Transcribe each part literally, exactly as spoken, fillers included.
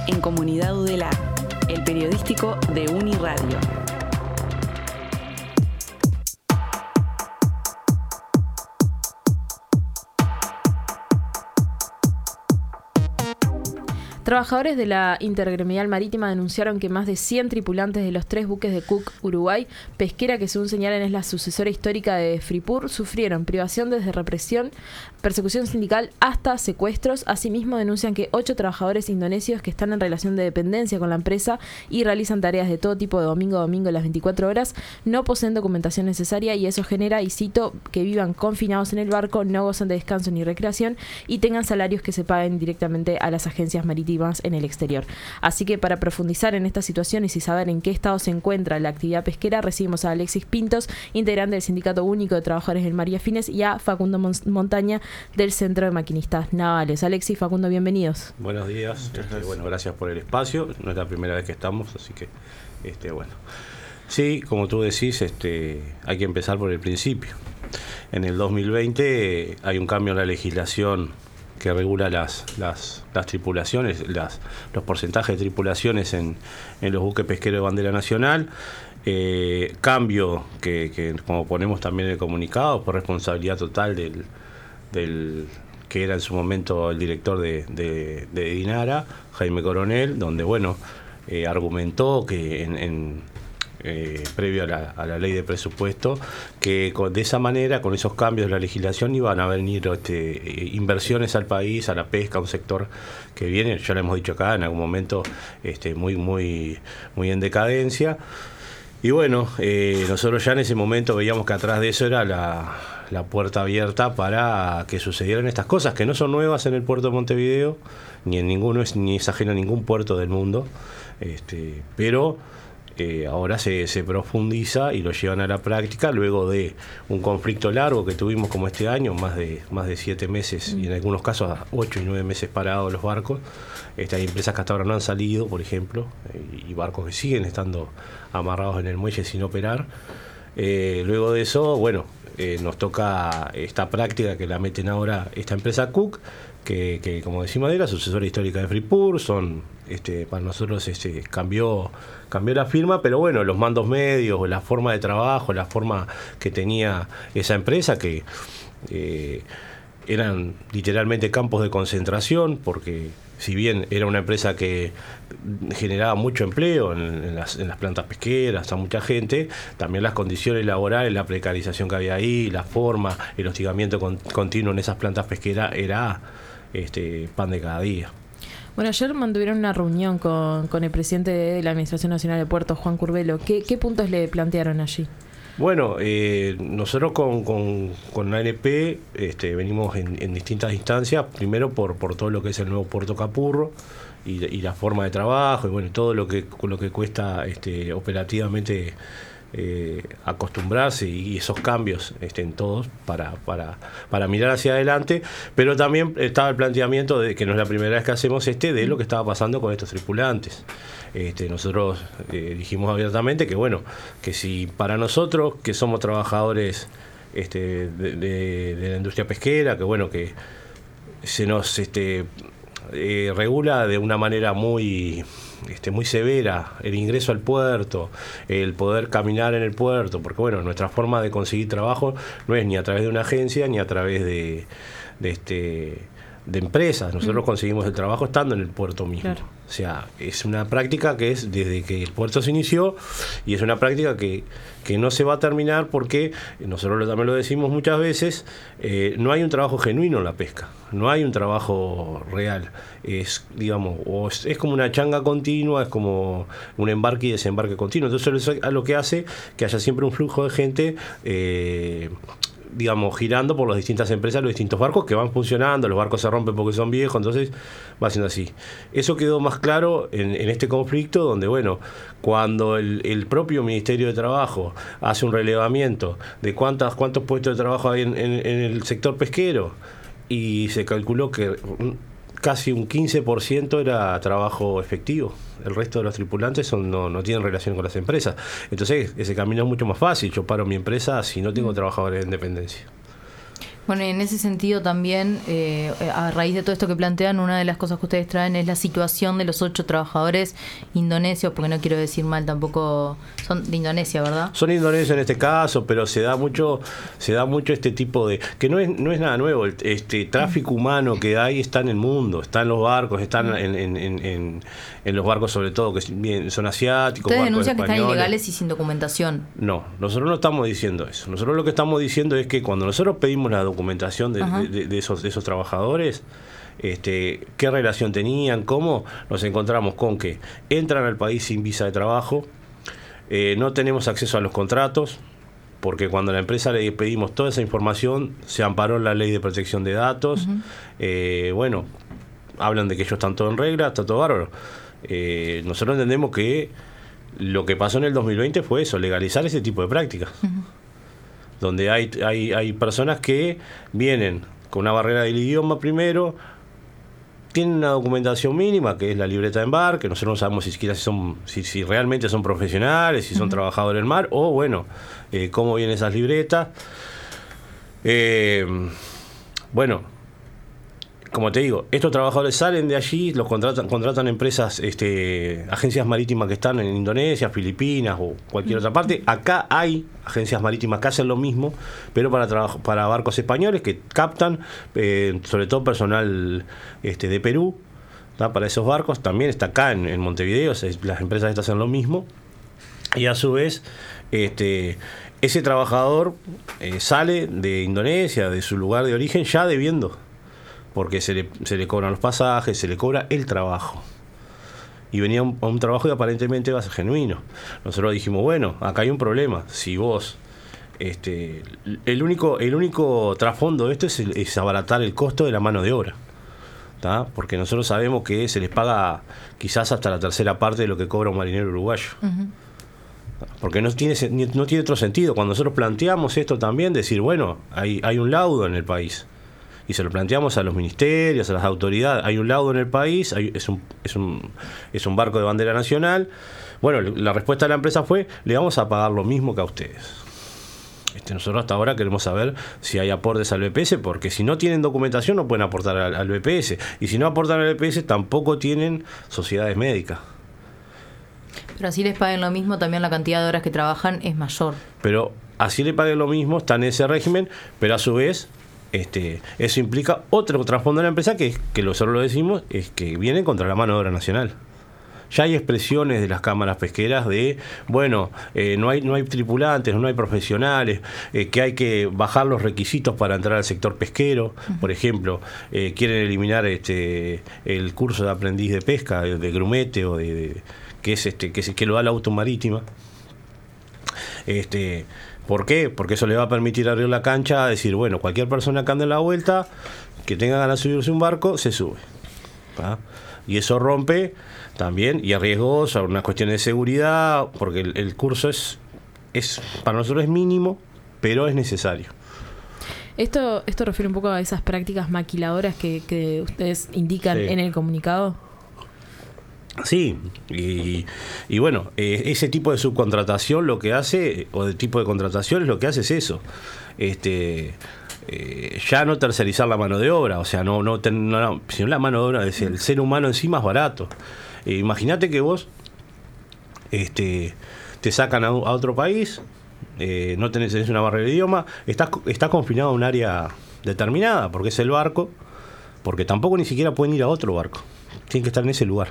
en Comunidad Udelar, el periodístico de Uniradio. Trabajadores de la Intergremial Marítima denunciaron que más de cien tripulantes de los tres buques de Cook Uruguay, pesquera que según señalan es la sucesora histórica de Fripur, sufrieron privación desde represión, persecución sindical hasta secuestros. Asimismo denuncian que ocho trabajadores indonesios que están en relación de dependencia con la empresa y realizan tareas de todo tipo de domingo a domingo las veinticuatro horas, no poseen documentación necesaria y eso genera, y cito, que vivan confinados en el barco, no gozan de descanso ni recreación y tengan salarios que se paguen directamente a las agencias marítimas en el exterior. Así que para profundizar en esta situación y saber en qué estado se encuentra la actividad pesquera, recibimos a Alexis Pintos, integrante del Sindicato Único de Trabajadores del Mar y Afines, y a Facundo Montaña del Centro de Maquinistas Navales. Alexis, Facundo, bienvenidos. Buenos días. Este, bueno, gracias por el espacio. No es la primera vez que estamos, así que este, bueno. Sí, como tú decís, este, hay que empezar por el principio. En el dos mil veinte eh, hay un cambio en la legislación que regula las, las, las tripulaciones, las, los porcentajes de tripulaciones en, en los buques pesqueros de bandera nacional. Eh, cambio que, que, como ponemos también en el comunicado, por responsabilidad total del, del que era en su momento el director de, de, de Dinara, Jaime Coronel, donde bueno eh, argumentó que en, en Eh, previo a la, a la ley de presupuesto, que con, de esa manera, con esos cambios de la legislación, iban a venir este, inversiones al país, a la pesca, a un sector que viene, ya lo hemos dicho acá, en algún momento este, muy, muy, muy en decadencia. Y bueno, eh, nosotros ya en ese momento veíamos que atrás de eso era la, la puerta abierta para que sucedieran estas cosas, que no son nuevas en el puerto de Montevideo, ni en ninguno, ni es ajeno a ningún puerto del mundo, este, pero Eh, ahora se, se profundiza y lo llevan a la práctica luego de un conflicto largo que tuvimos como este año, más de más de siete meses y en algunos casos ocho y nueve meses parados los barcos. Este, hay empresas que hasta ahora no han salido, por ejemplo, eh, y barcos que siguen estando amarrados en el muelle sin operar. Eh, luego de eso, bueno, eh, nos toca esta práctica que la meten ahora esta empresa Cook, que, que como decimos era sucesora histórica de Fripur, son este, para nosotros este, cambió, cambió la firma, pero bueno, los mandos medios, la forma de trabajo, la forma que tenía esa empresa, que eh, eran literalmente campos de concentración, porque si bien era una empresa que generaba mucho empleo en, en, las, en las plantas pesqueras a mucha gente, también las condiciones laborales, la precarización que había ahí, la forma, el hostigamiento con, continuo en esas plantas pesqueras era este, pan de cada día. Bueno, ayer mantuvieron una reunión con, con el presidente de la Administración Nacional de Puertos, Juan Curbelo. ¿Qué, qué puntos le plantearon allí? Bueno, eh, nosotros con, con, con A N P este, venimos en, en distintas instancias, primero por, por todo lo que es el nuevo Puerto Capurro y, y la forma de trabajo y bueno, todo lo que, lo que cuesta este, operativamente eh, acostumbrarse y esos cambios este, en todos para, para, para mirar hacia adelante, pero también estaba el planteamiento de que no es la primera vez que hacemos este, de lo que estaba pasando con estos tripulantes. Este, nosotros eh, dijimos abiertamente que bueno, que si para nosotros que somos trabajadores este, de, de, de la industria pesquera, que bueno, que se nos este, eh, regula de una manera muy Este, muy severa el ingreso al puerto, el poder caminar en el puerto, porque bueno, nuestra forma de conseguir trabajo no es ni a través de una agencia ni a través de, de este de empresas. Nosotros mm. conseguimos el trabajo estando en el puerto mismo. Claro. O sea, es una práctica que es desde que el puerto se inició y es una práctica que, que no se va a terminar porque, nosotros también lo decimos muchas veces, eh, no hay un trabajo genuino en la pesca, no hay un trabajo real. Es, digamos, o es, es como una changa continua, es como un embarque y desembarque continuo. Entonces eso es lo que hace que haya siempre un flujo de gente eh, digamos, girando por las distintas empresas, los distintos barcos que van funcionando, los barcos se rompen porque son viejos, entonces va siendo así. Eso quedó más claro en, en este conflicto, donde, bueno, cuando el, el propio Ministerio de Trabajo hace un relevamiento de cuántas, cuántos puestos de trabajo hay en, en, en el sector pesquero, y se calculó que casi un quince por ciento era trabajo efectivo. El resto de los tripulantes son, no, no tienen relación con las empresas. Entonces, ese camino es mucho más fácil. Yo paro mi empresa si no tengo trabajadores en dependencia. Bueno, y en ese sentido también, eh, a raíz de todo esto que plantean, una de las cosas que ustedes traen es la situación de los ocho trabajadores indonesios, porque no quiero decir mal tampoco, son de Indonesia, ¿verdad? Son indonesios en este caso, pero se da mucho, se da mucho este tipo de, que no es, no es nada nuevo, el, este tráfico humano que hay está en el mundo, está en los barcos, están en, en, en, en, en los barcos sobre todo, que son asiáticos. Ustedes denuncian que están ilegales y sin documentación. No, nosotros no estamos diciendo eso. Nosotros lo que estamos diciendo es que cuando nosotros pedimos la documentación de, de, de, de, esos, de esos trabajadores, este, qué relación tenían, cómo, nos encontramos con que entran al país sin visa de trabajo, eh, no tenemos acceso a los contratos, porque cuando a la empresa le pedimos toda esa información, se amparó en la ley de protección de datos. Uh-huh. eh, bueno, hablan de que ellos están todo en regla, está todo bárbaro. Eh, nosotros entendemos que lo que pasó en el dos mil veinte fue eso, legalizar ese tipo de prácticas. Uh-huh. Donde hay, hay, hay personas que vienen con una barrera del idioma primero, tienen una documentación mínima, que es la libreta de embarque, nosotros no sabemos si siquiera si, son, si, si realmente son profesionales, si son uh-huh. trabajadores del mar, o bueno, eh, cómo vienen esas libretas. Eh, bueno, como te digo, estos trabajadores salen de allí, los contratan, contratan empresas, este, agencias marítimas que están en Indonesia, Filipinas o cualquier otra parte. Acá hay agencias marítimas que hacen lo mismo, pero para trabajo, para barcos españoles que captan, eh, sobre todo personal este, de Perú, ¿tá? Para esos barcos. También está acá en, en Montevideo, las empresas estas hacen lo mismo. Y a su vez, este, ese trabajador eh, sale de Indonesia, de su lugar de origen, ya debiendo. Porque se le, se le cobran los pasajes, se le cobra el trabajo. Y venía un, un trabajo que aparentemente va a ser genuino. Nosotros dijimos, bueno, acá hay un problema. Si vos, este, el único, el único trasfondo de esto es, el, es abaratar el costo de la mano de obra, ¿tá? Porque nosotros sabemos que se les paga quizás hasta la tercera parte de lo que cobra un marinero uruguayo. Uh-huh. Porque no tiene, no tiene otro sentido. Cuando nosotros planteamos esto también, decir, bueno, hay, hay un laudo en el país. Y se lo planteamos a los ministerios, a las autoridades. Hay un laudo en el país, hay, es, un, es, un, es un barco de bandera nacional. Bueno, la respuesta de la empresa fue, le vamos a pagar lo mismo que a ustedes. Este, nosotros hasta ahora queremos saber si hay aportes al B P S, porque si no tienen documentación no pueden aportar al, al B P S. Y si no aportan al B P S tampoco tienen sociedades médicas. Pero así les paguen lo mismo, también la cantidad de horas que trabajan es mayor. Pero así le paguen lo mismo, está en ese régimen, pero a su vez... Este, eso implica otro trasfondo de la empresa que, que nosotros lo decimos, es que viene contra la mano de obra nacional. Ya hay expresiones de las cámaras pesqueras de, bueno, eh, no hay no hay tripulantes, no hay profesionales, eh, que hay que bajar los requisitos para entrar al sector pesquero. Uh-huh. Por ejemplo, eh, quieren eliminar este el curso de aprendiz de pesca, de, de grumete, o de, de que es este que, es, que lo da la automarítima. Este... ¿Por qué? Porque eso le va a permitir abrir la cancha a decir, bueno, cualquier persona que ande en la vuelta, que tenga ganas de subirse un barco, se sube. ¿tá? Y eso rompe también, y es riesgoso, una cuestión de seguridad, porque el, el curso es, es, para nosotros es mínimo, pero es necesario. Esto, esto refiere un poco a esas prácticas maquiladoras que, que ustedes indican sí. en el comunicado. Sí, y, y bueno, eh, ese tipo de subcontratación lo que hace, o de tipo de contrataciones lo que hace es eso, este eh, ya no tercerizar la mano de obra, o sea, no, no, ten, no, no sino la mano de obra es el ser humano en sí más barato. Eh, imagínate que vos este te sacan a, a otro país, eh, no tenés, tenés una barrera de idioma, estás, estás confinado a un área determinada, porque es el barco, porque tampoco ni siquiera pueden ir a otro barco, tienen que estar en ese lugar.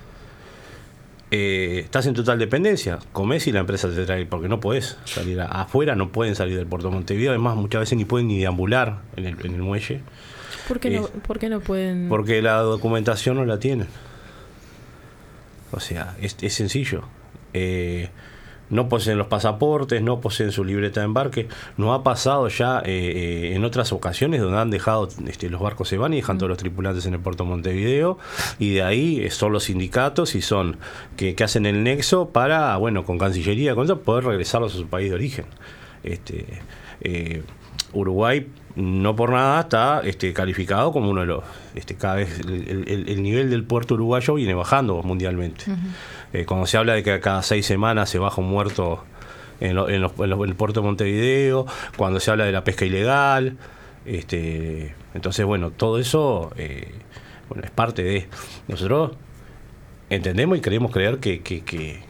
Eh, estás en total dependencia, comés y la empresa te trae, porque no podés salir a, afuera, no pueden salir del puerto de Montevideo, además muchas veces ni pueden ni deambular en el, en el muelle. ¿Por qué, eh, no, ¿Por qué no pueden? Porque la documentación no la tienen. O sea, es, es sencillo. Eh, no poseen los pasaportes, no poseen su libreta de embarque. Nos ha pasado ya eh, en otras ocasiones donde han dejado, este, los barcos se van y dejan todos los tripulantes en el puerto de Montevideo, y de ahí son los sindicatos y son que, que hacen el nexo para, bueno, con Cancillería, con eso, poder regresarlos a su país de origen. Este, eh, Uruguay no por nada está este, calificado como uno de los, este, cada vez el, el, el nivel del puerto uruguayo viene bajando mundialmente. Uh-huh. Eh, cuando se habla de que cada seis semanas se baja un muerto en, lo, en, los, en, los, en el puerto de Montevideo, cuando se habla de la pesca ilegal, Este, entonces, bueno, todo eso eh, bueno, es parte de... Nosotros entendemos y queremos creer que, que, que,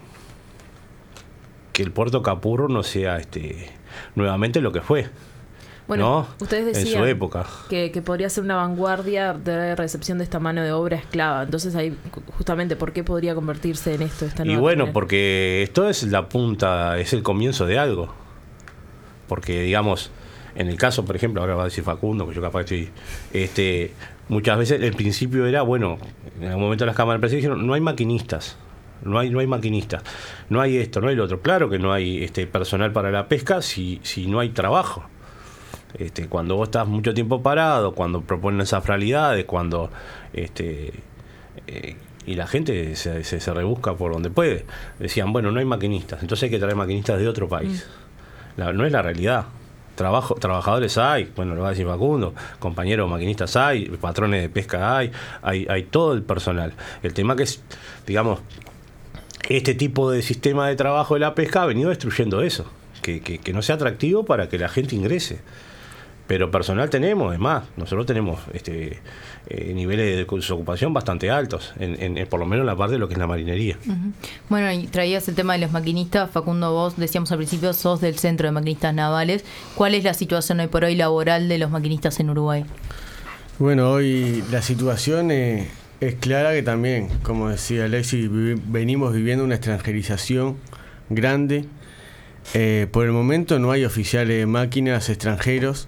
que el puerto Capurro no sea este nuevamente lo que fue. Bueno, ¿no? ustedes decían en su época. Que, que podría ser una vanguardia de recepción de esta mano de obra esclava. Entonces ahí, justamente, ¿por qué podría convertirse en esto? Esta y nueva bueno, manera? porque esto es la punta, es el comienzo de algo. Porque, digamos, en el caso, por ejemplo, ahora va a decir Facundo, que yo capaz estoy... Este, muchas veces el principio era, bueno, en algún momento las cámaras de prensa dijeron, no hay maquinistas. No hay, no hay maquinistas, no hay esto, no hay lo otro. Claro que no hay este personal para la pesca si, si no hay trabajo. Este, cuando vos estás mucho tiempo parado, cuando proponen esas realidades, cuando este eh, y la gente se, se, se rebusca por donde puede. Decían, bueno, no hay maquinistas, entonces hay que traer maquinistas de otro país. Mm. La, no es la realidad. Trabajo, trabajadores hay, bueno, lo va a decir Facundo, compañeros maquinistas hay, patrones de pesca hay, hay, hay todo el personal. El tema que es, digamos, este tipo de sistema de trabajo de la pesca ha venido destruyendo eso, que, que, que no sea atractivo para que la gente ingrese. Pero personal tenemos, es más, nosotros tenemos este eh, niveles de desocupación bastante altos, en, en, en, por lo menos en la parte de lo que es la marinería. Uh-huh. Bueno, y traías el tema de los maquinistas. Facundo, vos decíamos al principio, sos del Centro de Maquinistas Navales. ¿Cuál es la situación hoy por hoy laboral de los maquinistas en Uruguay? Bueno, hoy la situación eh, es clara que también, como decía Alexis, vi- venimos viviendo una extranjerización grande. Eh, por el momento no hay oficiales de máquinas extranjeros,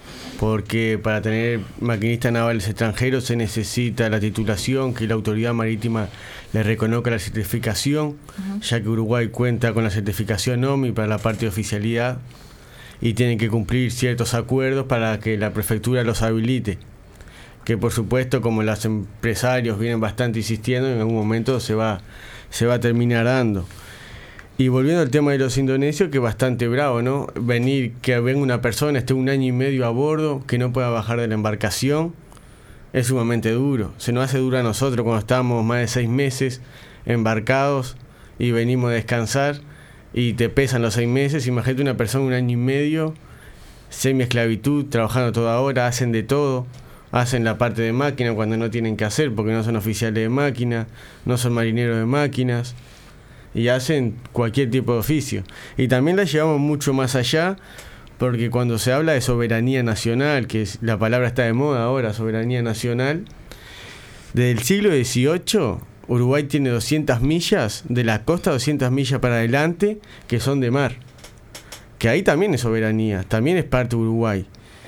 porque para tener maquinistas navales extranjeros se necesita la titulación, que la autoridad marítima le reconozca la certificación, uh-huh. ya que Uruguay cuenta con la certificación O M I para la parte de oficialidad y tienen que cumplir ciertos acuerdos para que la prefectura los habilite, que por supuesto, como los empresarios vienen bastante insistiendo, en algún momento se va, se va a terminar dando. Y volviendo al tema de los indonesios, que es bastante bravo, ¿no? Venir, que venga una persona, esté un año y medio a bordo, que no pueda bajar de la embarcación, es sumamente duro. Se nos hace duro a nosotros cuando estamos más de seis meses embarcados y venimos a descansar y te pesan los seis meses. Imagínate una persona un año y medio, semi-esclavitud, trabajando toda hora, hacen de todo. Hacen la parte de máquina cuando no tienen que hacer, porque no son oficiales de máquina, no son marineros de máquinas. Y hacen cualquier tipo de oficio. Y también la llevamos mucho más allá, porque cuando se habla de soberanía nacional, que es, la palabra está de moda ahora, soberanía nacional, desde el siglo dieciocho, Uruguay tiene doscientas millas, de la costa doscientas millas para adelante, que son de mar. Que ahí también es soberanía, también es parte de Uruguay.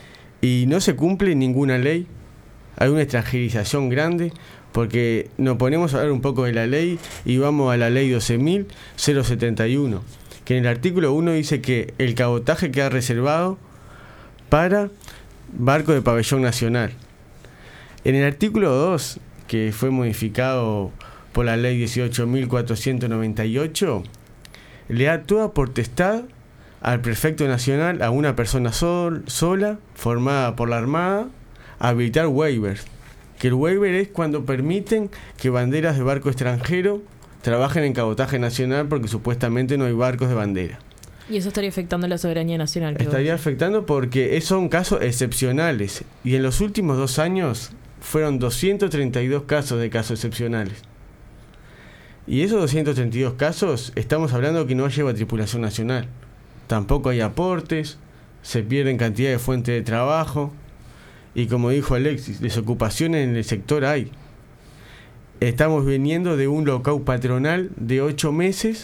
Y no se cumple ninguna ley, hay una extranjerización grande, porque nos ponemos a hablar un poco de la ley y vamos a la ley doce mil setenta y uno, que en el artículo uno dice que el cabotaje queda reservado para barcos de pabellón nacional. En el artículo dos, que fue modificado por la ley dieciocho mil cuatrocientos noventa y ocho, le da toda potestad al prefecto nacional, a una persona sol, sola, formada por la Armada, a habilitar waivers. Que el waiver es cuando permiten que banderas de barco extranjero trabajen en cabotaje nacional, porque supuestamente no hay barcos de bandera. Y eso estaría afectando la soberanía nacional. Estaría afectando porque son casos excepcionales. Y en los últimos dos años fueron doscientos treinta y dos casos de casos excepcionales. Y esos doscientos treinta y dos casos, estamos hablando que no lleva tripulación nacional. Tampoco hay aportes, se pierden cantidad de fuentes de trabajo. Y como dijo Alexis, desocupación en el sector hay. Estamos viniendo de un lockout patronal de ocho meses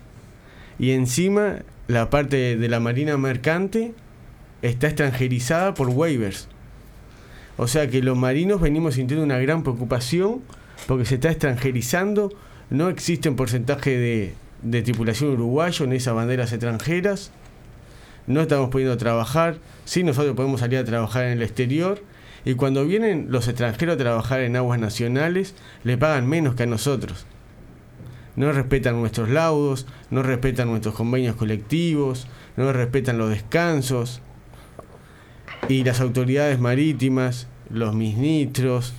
y encima la parte de, de la marina mercante está extranjerizada por waivers. O sea que los marinos venimos sintiendo una gran preocupación porque se está extranjerizando, no existe un porcentaje de, de tripulación uruguayo en esas banderas extranjeras. No estamos pudiendo trabajar, sí, nosotros podemos salir a trabajar en el exterior, y cuando vienen los extranjeros a trabajar en aguas nacionales, le pagan menos que a nosotros. No respetan nuestros laudos, no respetan nuestros convenios colectivos, no respetan los descansos, y las autoridades marítimas, los ministros,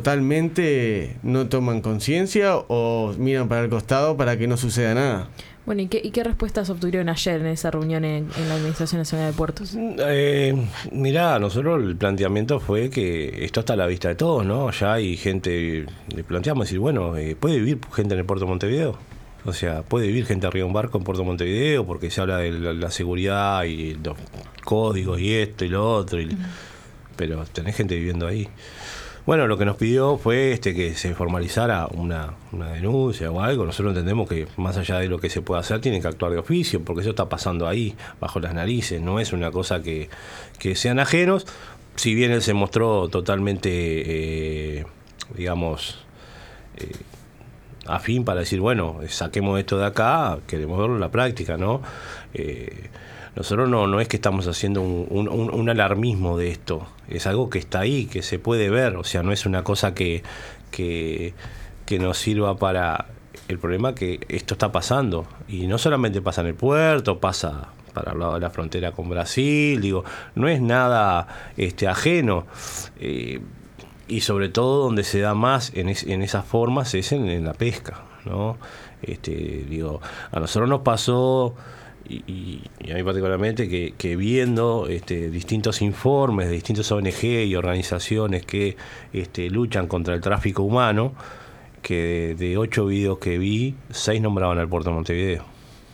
totalmente no toman conciencia o miran para el costado para que no suceda nada. Bueno, Bueno, ¿y qué, y qué respuestas obtuvieron ayer en esa reunión en, en la Administración Nacional de Puertos? Eh, mirá, nosotros el planteamiento fue que esto está a la vista de todos, ¿no? Ya hay gente, le planteamos decir, bueno, eh, ¿puede vivir gente en el puerto de Montevideo? O sea, ¿puede vivir gente arriba de un barco en Puerto Montevideo? Porque se habla de la, la seguridad y los códigos y esto y lo otro, y, uh-huh. pero tenés gente viviendo ahí. Bueno, lo que nos pidió fue este que se formalizara una, una denuncia o algo. Nosotros entendemos que más allá de lo que se pueda hacer, tienen que actuar de oficio, porque eso está pasando ahí, bajo las narices. No es una cosa que, que sean ajenos, si bien él se mostró totalmente, eh, digamos, eh, afín para decir, bueno, saquemos esto de acá, queremos verlo en la práctica, ¿no? Eh, Nosotros no, no es que estamos haciendo un, un, un alarmismo de esto, es algo que está ahí, que se puede ver, o sea, no es una cosa que, que, que nos sirva para... El problema es que esto está pasando, y no solamente pasa en el puerto, pasa para el lado de la frontera con Brasil, digo, no es nada este, ajeno, eh, y sobre todo donde se da más en, es, en esas formas es en, en la pesca, ¿no? Este, digo, a nosotros nos pasó... Y, y a mí particularmente que, que viendo este, distintos informes de distintos O N G y organizaciones que este, luchan contra el tráfico humano, que de, de ocho videos que vi, seis nombraban al puerto de Montevideo.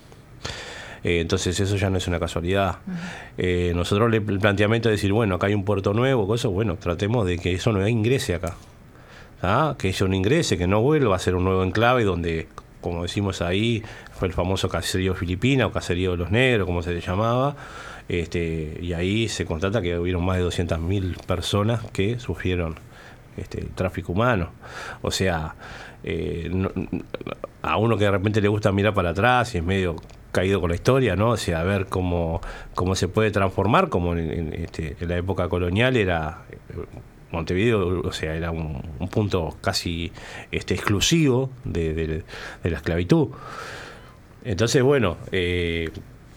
Eh, entonces eso ya no es una casualidad. Uh-huh. Eh, nosotros le, el planteamiento de decir, bueno, acá hay un puerto nuevo, cosas, bueno, tratemos de que eso no ingrese acá. ¿Ah? Que eso no ingrese, que no vuelva a ser un nuevo enclave donde, como decimos ahí, fue el famoso caserío Filipina o caserío de los negros, como se le llamaba, este, y ahí se constata que hubieron más de doscientas mil personas que sufrieron este, tráfico humano. O sea, eh, no, a uno que de repente le gusta mirar para atrás y es medio caído con la historia, ¿no? O sea, a ver cómo, cómo se puede transformar, como en, en, este, en la época colonial era... Montevideo, o sea, era un, un punto casi este, exclusivo de, de, de la esclavitud. Entonces, bueno, eh,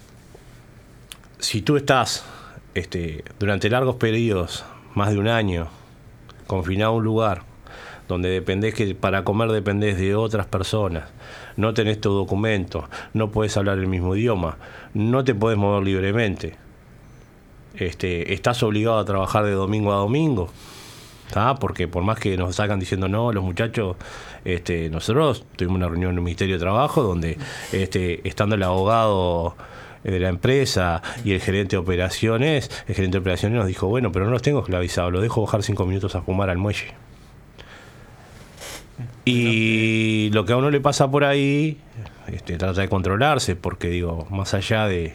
si tú estás este, durante largos periodos, más de un año, confinado a un lugar donde dependés que para comer dependés de otras personas, no tenés tu documento, no podés hablar el mismo idioma, no te podés mover libremente, este, estás obligado a trabajar de domingo a domingo, ¿tá? Porque por más que nos salgan diciendo no, los muchachos, este, nosotros tuvimos una reunión en el Ministerio de Trabajo donde este, estando el abogado de la empresa y el gerente de operaciones, el gerente de operaciones nos dijo, bueno, pero no los tengo esclavizados, los dejo bajar cinco minutos a fumar al muelle. Y lo que a uno le pasa por ahí, este, trata de controlarse, porque digo, más allá de,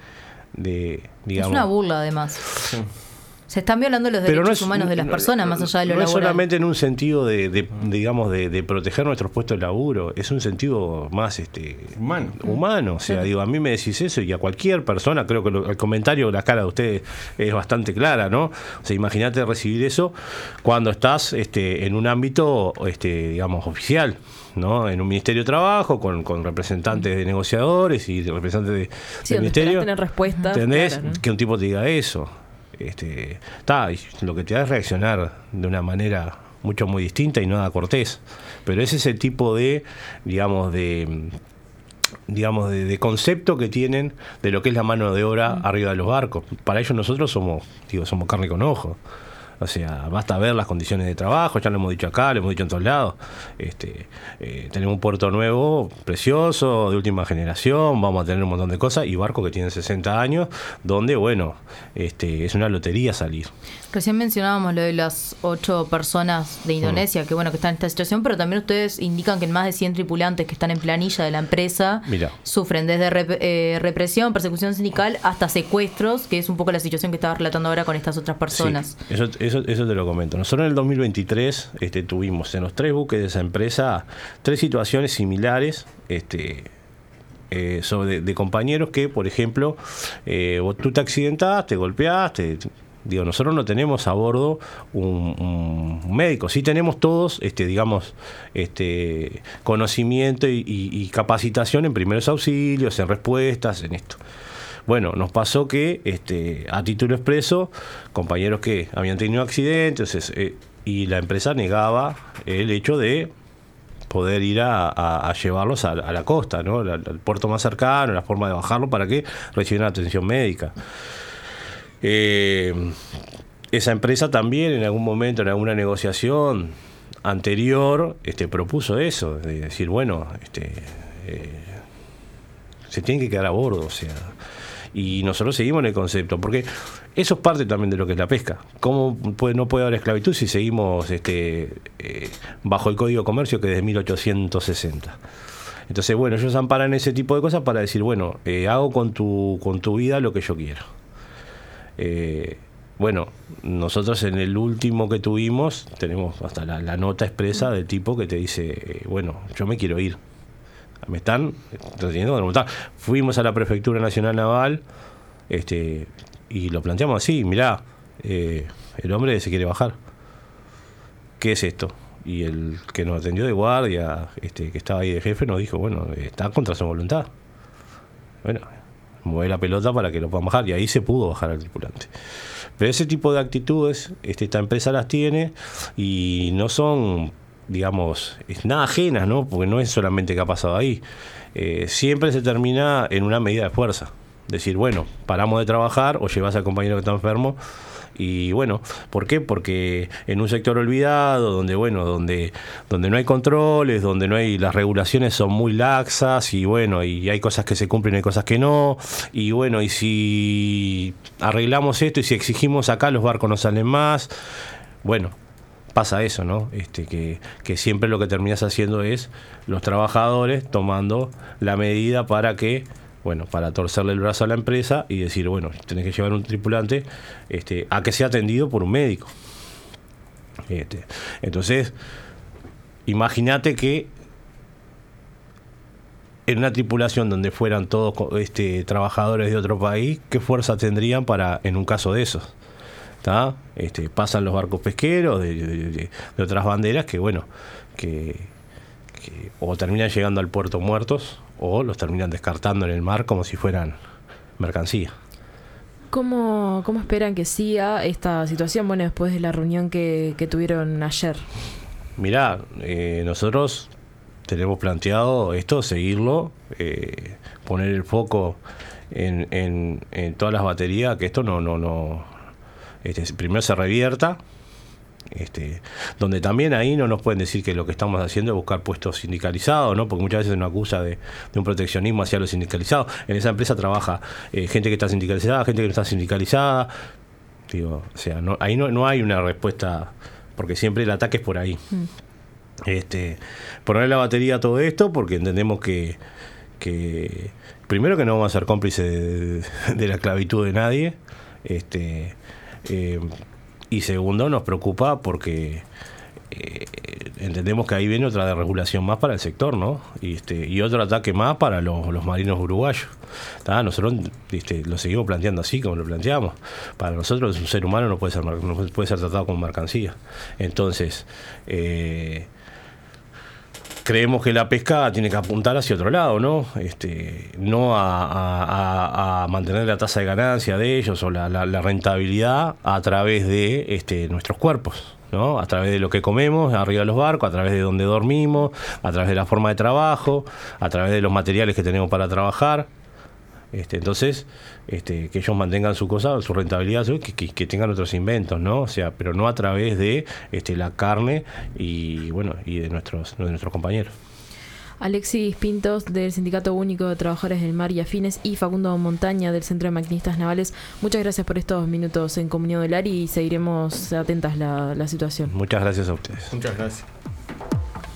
de digamos... Es una burla además. Sí. Se están violando los derechos no es, humanos de las personas, no, más allá de lo no laboral. No es solamente en un sentido de, de, de digamos, de, de proteger nuestros puestos de laburo, es un sentido más este humano. humano. O sea, sí. digo, a mí me decís eso y a cualquier persona, creo que lo, el comentario, la cara de ustedes es bastante clara, ¿no? O sea, imagínate recibir eso cuando estás este, en un ámbito, este, digamos, oficial, ¿no? En un Ministerio de Trabajo, con, con representantes de negociadores y representantes de, sí, del Ministerio. Tener respuestas. ¿Entendés? Claro, ¿no? Que un tipo te diga eso. Este, ta, lo que te da es reaccionar de una manera mucho muy distinta y no da cortés, pero ese es el tipo de digamos de digamos de, de concepto que tienen de lo que es la mano de obra mm. arriba de los barcos. Para ellos nosotros somos digo somos carne con ojo. O sea, basta ver las condiciones de trabajo, ya lo hemos dicho acá, lo hemos dicho en todos lados. Este, eh, tenemos un puerto nuevo, precioso, de última generación, vamos a tener un montón de cosas, y barcos que tienen sesenta años, donde, bueno, este, es una lotería salir. Recién mencionábamos lo de las ocho personas de Indonesia, mm. que bueno, que están en esta situación, pero también ustedes indican que más de cien tripulantes que están en planilla de la empresa Mira. sufren desde rep- eh, represión, persecución sindical, hasta secuestros, que es un poco la situación que estaba relatando ahora con estas otras personas. Sí, eso, eso, eso te lo comento. Nosotros en el dos mil veintitrés este, tuvimos en los tres buques de esa empresa tres situaciones similares, este Eh, sobre de, de compañeros que, por ejemplo, eh, vos, tú te accidentás, te golpeaste. Digo, nosotros no tenemos a bordo un, un médico, sí tenemos todos, este, digamos, este, conocimiento y, y, y capacitación en primeros auxilios, en respuestas, en esto. Bueno, nos pasó que, este, a título expreso, compañeros que habían tenido accidentes, eh, y la empresa negaba el hecho de poder ir a, a, a llevarlos a, a la costa, ¿no? Al, al puerto más cercano, la forma de bajarlo para que recibieran atención médica. Eh, esa empresa también en algún momento, en alguna negociación anterior, este, propuso eso, de decir, bueno, este, eh, se tienen que quedar a bordo, o sea, y nosotros seguimos en el concepto, porque eso es parte también de lo que es la pesca. ¿Cómo puede, no puede haber esclavitud si seguimos este, eh, bajo el Código de Comercio, que es de mil ochocientos sesenta? Entonces, bueno, ellos amparan ese tipo de cosas para decir, bueno, eh, hago con tu, con tu vida lo que yo quiero. Eh, bueno, nosotros en el último que tuvimos tenemos hasta la, la nota expresa del tipo que te dice, eh, bueno, yo me quiero ir, me están teniendo que preguntar. Fuimos a la Prefectura Nacional Naval este, y lo planteamos así, mirá, eh, el hombre se quiere bajar, ¿qué es esto? Y el que nos atendió de guardia, este, que estaba ahí de jefe, nos dijo, bueno, está contra su voluntad. Bueno, mueve la pelota para que lo puedan bajar, y ahí se pudo bajar al tripulante. Pero ese tipo de actitudes este, esta empresa las tiene, y no son, digamos, nada ajenas, ¿no? Porque no es solamente que ha pasado ahí. Eh, siempre se termina en una medida de fuerza. Decir, bueno, paramos de trabajar o llevas al compañero que está enfermo. Y bueno, ¿por qué? Porque en un sector olvidado, donde bueno, donde, donde no hay controles, donde no hay, las regulaciones son muy laxas, y bueno, y hay cosas que se cumplen y hay cosas que no, y bueno, y si arreglamos esto y si exigimos acá, los barcos no salen más, bueno, pasa eso, ¿no? Este, que, que siempre lo que terminas haciendo es los trabajadores tomando la medida para que, bueno, para torcerle el brazo a la empresa y decir, bueno, tenés que llevar un tripulante este, a que sea atendido por un médico. Este, entonces, imagínate que en una tripulación donde fueran todos este, trabajadores de otro país, ¿qué fuerza tendrían para, en un caso de esos? ¿Tá? Este, pasan los barcos pesqueros de, de, de, de otras banderas que, bueno, que, que o terminan llegando al puerto muertos, o los terminan descartando en el mar como si fueran mercancía. ¿Cómo, cómo esperan que siga esta situación, bueno, después de la reunión que, que tuvieron ayer? Mirá, eh, nosotros tenemos planteado esto, seguirlo, eh, poner el foco en, en, en todas las baterías, que esto no, no, no, este, primero se revierta. Este, donde también ahí no nos pueden decir que lo que estamos haciendo es buscar puestos sindicalizados, ¿no? Porque muchas veces nos acusa de, de un proteccionismo hacia los sindicalizados. En esa empresa trabaja eh, gente que está sindicalizada, gente que no está sindicalizada. Digo, o sea, no, ahí no, no hay una respuesta, porque siempre el ataque es por ahí. Mm. Este, poner la batería a todo esto, porque entendemos que, que primero que no vamos a ser cómplices de, de la esclavitud de nadie. Este, eh, Y segundo, nos preocupa porque eh, entendemos que ahí viene otra desregulación más para el sector, ¿no? Y, este, y otro ataque más para los, los marinos uruguayos. ¿Tá? Nosotros este, lo seguimos planteando así, como lo planteamos. Para nosotros un ser humano no puede ser, no puede ser tratado como mercancía. Entonces, eh, creemos que la pesca tiene que apuntar hacia otro lado, ¿no? Este, no a, a, a mantener la tasa de ganancia de ellos o la, la, la rentabilidad a través de este, nuestros cuerpos, ¿no? A través de lo que comemos arriba de los barcos, a través de donde dormimos, a través de la forma de trabajo, a través de los materiales que tenemos para trabajar. Este, entonces, este, que ellos mantengan su cosa, su rentabilidad, que, que, que tengan otros inventos, ¿no? O sea, pero no a través de este, la carne y bueno y de nuestros, de nuestros compañeros. Alexis Pintos, del Sindicato Único de Trabajadores del Mar y Afines, y Facundo Montaña, del Centro de Maquinistas Navales, muchas gracias por estos minutos en Comunidad del Ar y seguiremos atentas la, la situación. Muchas gracias a ustedes. Muchas gracias.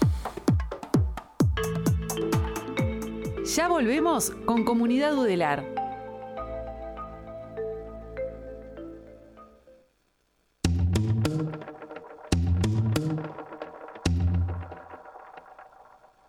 Ya volvemos con Comunidad Udelar.